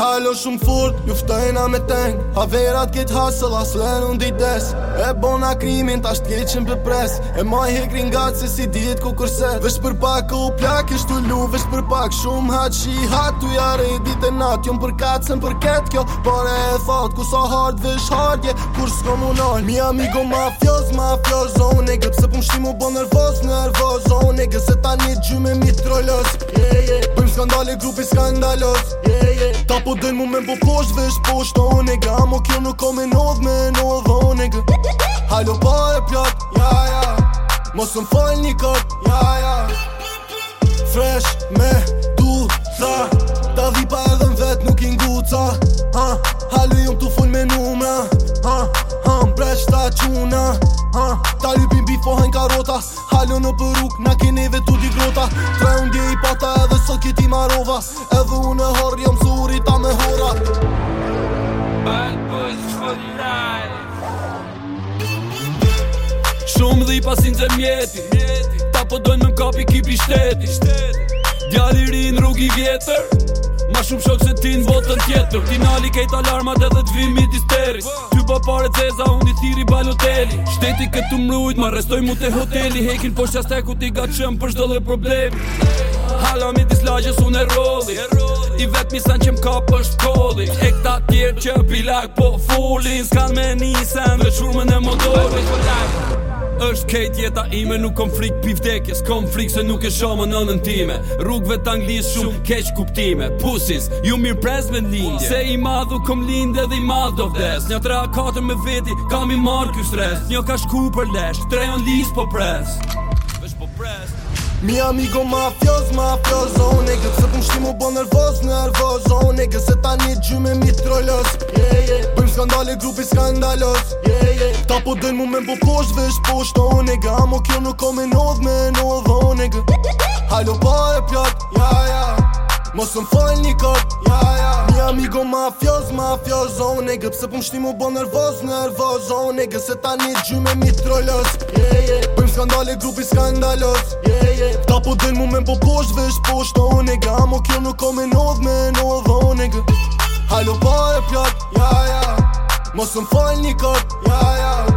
Halo shumë fort, luftojna me teng Haverat kit hustle, aslen unë dites E bona krimin, ta shtjeqen për pres E maj hekrin gat se si dit ku kërset Vesh për pak u plak, ishtu lu Vesh për pak shumë hat shi hat Tu jare i dit e nat, jom për kacen për ket kjo Pare e thot, ku sa hard vesh hardje Kur s'ko mu nal Mi amigo mafioz, oh nigga Pse pëm shti mu bo nervoz, oh nigga Se ta një gjume mi trollos Bëjmë skandale, grupi skandalos Ta po dojnë mu me bo posht, vesh posht, oh nigga Amo kjo nuk ko me nodh, oh nigga Halo pa e pjat, ja Mos më fal një kart, ja Fresh me du tha Ta dhipa edhe në vet nuk i nguca Halo jom tu full me numra Mbresh ta quna Ta lypin bifohen karota Halo në përruk, na keneve tu di grota Tre undje i pata edhe sot kiti marova Edhe unë e har jom suri ta me hora Bad boys for life Shumë dhe i pasin zem mjeti Ta po dojnë me m'kapi kipi shteti Djali ri në rrug i vjetër Ma shumë shok se ti në botën tjetër Ti nali kejt alarmat edhe t'vi midis terit Ty pa pare ceza, unë i thiri baloteli Shteti këtu mrujt, ma restoj mu te hoteli Hekin po shasteku ti ga qëm për shdo dhe problemi Hala midis lagjes unë e rolli I vet misan që m'ka pësht kolli E këta tjerë që pilak po fullin S'kan me nisen dhe shurmen e motorin është kejt jeta ime, nuk kom frik pivdekjes Kom frik se nuk e shomë nënën time Rrugve t'anglis shumë keq kuptime Pusis, ju mirë pres me lindje Se i madhu kom lindje dhe i madh do vdes Një 3-4 me veti, kam i marrë ky stres Një ka shku për lesh, 3 on lis po pres Vesh po pres Mi amigo mafioz, oh nigga Pse pëm shti mu bo nervoz, oh nigga Se ta një gjume mi trollos Bëjmë skandale, grupi skandalos Ta po dojnë mu me bo posht, vesh posht, oh nigga Amo kjo nuk ko me nodh, oh nigga Halo pa e pjat, ja Mos më fal një kart, ja Mi amigo mafioz, oh nigga Pse pëm shti mu bo nervoz, oh nigga Se ta një gjume mi trollos Bëjmë skandale, grupi skandalos Ta po dojnë mu me bo posht, vesh posht, oh nigga Amo kjo nuk ko me nodh, oh nigga Halo pa e pjat, ja Mos më fal një kart, ja